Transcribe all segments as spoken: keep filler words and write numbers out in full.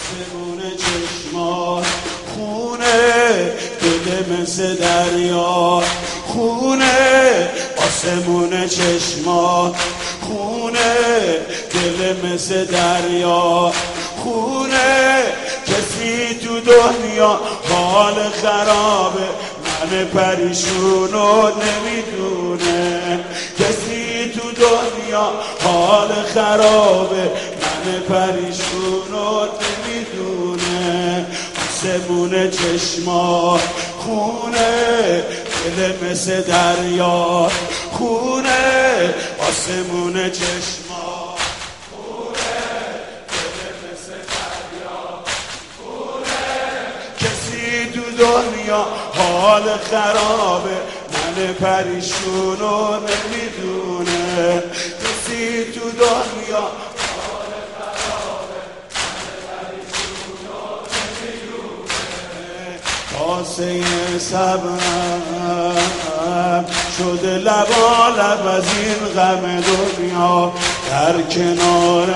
آسمون چشمات خونه، دل مثل دریا خونه. آسمون چشمات خونه، دل مثل دریا خونه. کسی تو دنیا حال خرابه، من پریشونو نمیدونه. کسی تو دنیا حال خرابه، من پریشونو نمیدونه. آسمون چشمات خونه، دل مثل دریا خونه. آسمون چشمات خونه، دل مثل دریا خونه. کسی تو دنیا حال خرابه، من پریشونو نمیدونه. کسی تو دنیا حال خرابه، من پریشونو نمیدونه. کاسه صبرم شده لبالب از این غم دنیا، در کنار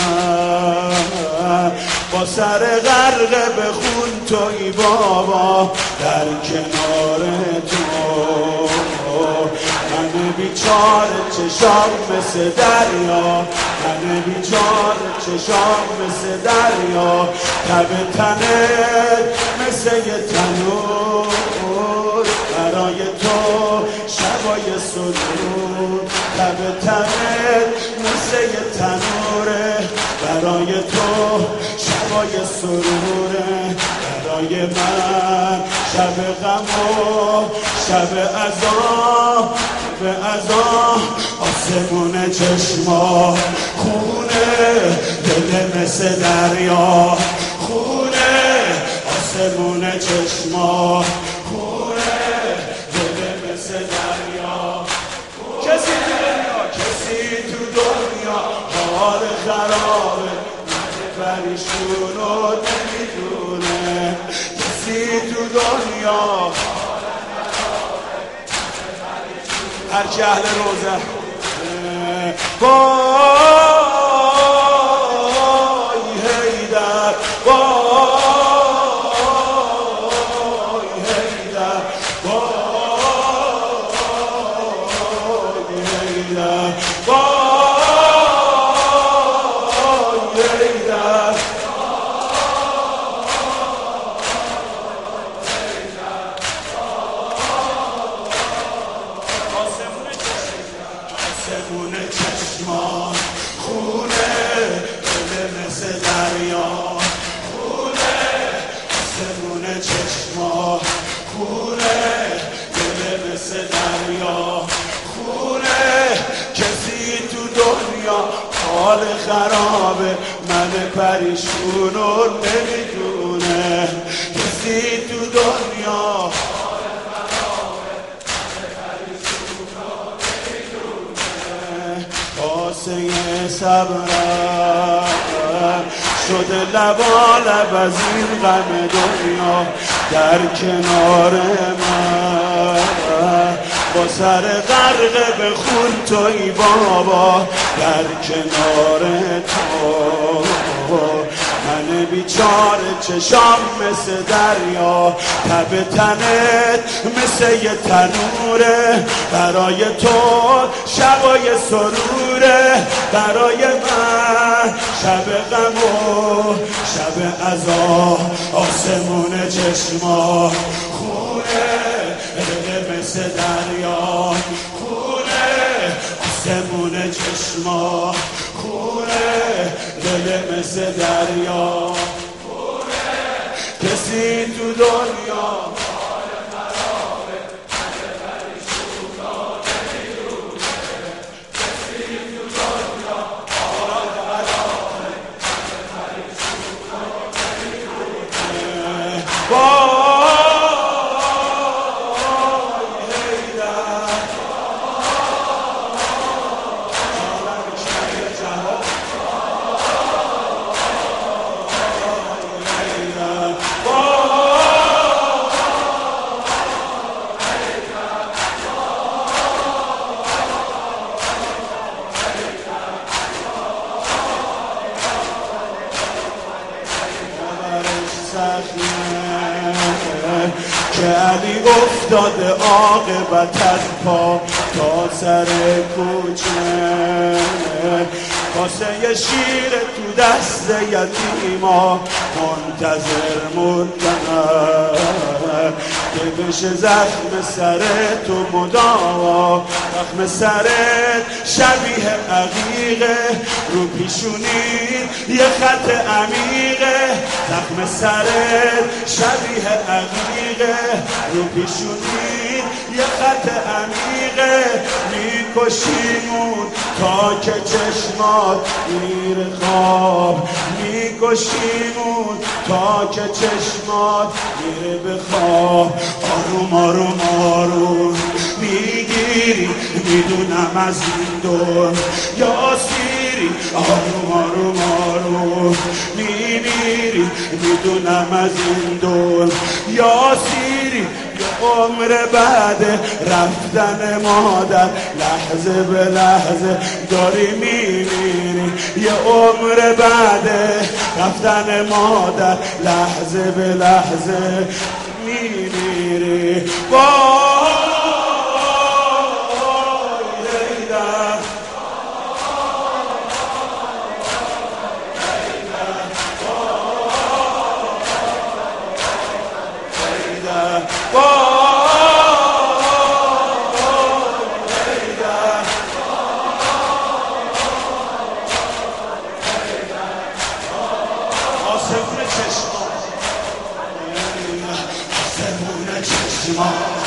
من با سر غرق به خون توی بابا، در کنار تو. من بیچاره چشام مثل دریا، من بیچاره چشام مثل دریا. تب تنت مثل یه تنور، برای تو شبای سرور. تب تنت مثل یه تنوره، برای تو شبای سروره. برای من شب غم و شب عذاب، به عذاب. آسمون چشما خونه، دل مثل دریا خونه. آسمون چشما خونه، دل مثل دریا. کسی تو دنیا، کسی تو دنیا حال خرابه، من پریشونو نمیدونه. کسی تو دنیا حال خرابه، من پریشونو. هر کی اهل روزه وای هیدر، وای هیدر، وای هیدر، وای هیدر. آسمون چشمان خونه، دل مثل دریا خونه. آسمون چشمان خونه، دل مثل دریا خونه. کسی تو دنیا حال خرابه، من پریشونو نمیدونه. کسی تو دنیا کاسه صبرم شده لبالب از این غم دنیا، در کنار من با سر غرق به خون توی بابا، در کنار تو. من بیچاره چشام مثل دریا، تب تنت مثل یه تنوره. برای تو شبای سروره، برای من شب غم و شب عذاب. آسمون چشما خونه، دل مثل دریا خونه. آسمون چشما خونه، دل مثل دریا خونه. کسی تو دنیا حال خرابه، من پریشونو نمیدونه. کسی تو دنیا حال خرابه، من پریشونو نمیدونه. وای هیدر، وای زخمه که علی افتاده عاقبت از پا تا سر کوچه کاسه شیر تو دست یتیما منتظر موندن که بشه زخم سر تو مداوا زخم سرت شبیه عقیقه رو پیشونی یه خط عمیقه زخم سرت شبیه عقیقه رو پیشونی یه خط عمیقه میکشیمون تا که چشمات میره خواب میکشیمون تا که چشمات میره به خواب آروم آروم آروم میگیری میدونم از این دور یا سیری آروم آروم آروم میمیری میدونم از این دور یا سیری یه عمر بعد رفتن مادر لحظه به لحظه داری میمیری یه عمر بعد رفتن مادر لحظه به لحظه میمیری وای لیلا آسمون چشمان آسمون چشمان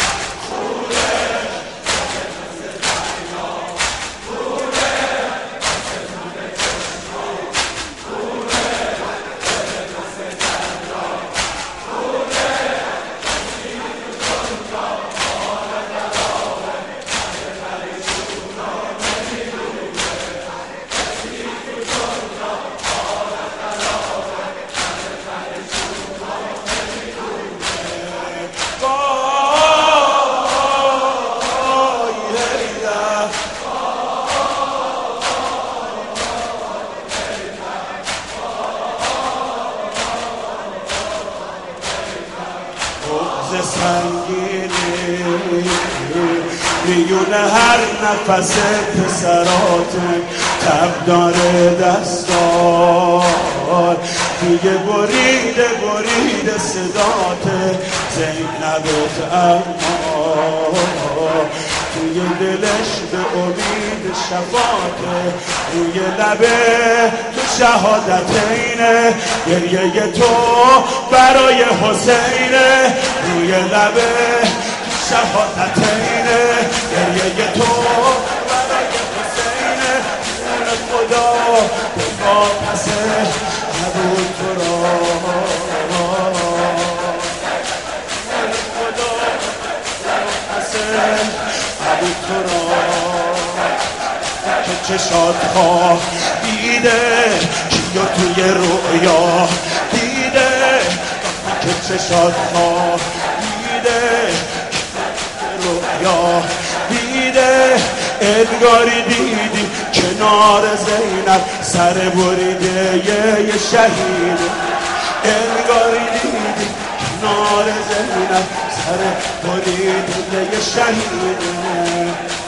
سنگینی میونه هر نفس پسراته تب داره دستار دیگه بریده بریده صداته زینبت اما توی دلش به امید شفاته روی لبه تو شهادتینه گریه تو برای حسینه روی لبه تو شهادتینه گریه تو برای حسینه خدا دفاع پسه نبود تو را خدا پسه نبود تو را که چشات خواه دیده کیو توی رویا دیده که چشات خواه دیده رویا دیده ادگاری دیدی کنار زینب سر بریده یه شهید ادگاری دیدی کنار زینب سر بریده یه شهید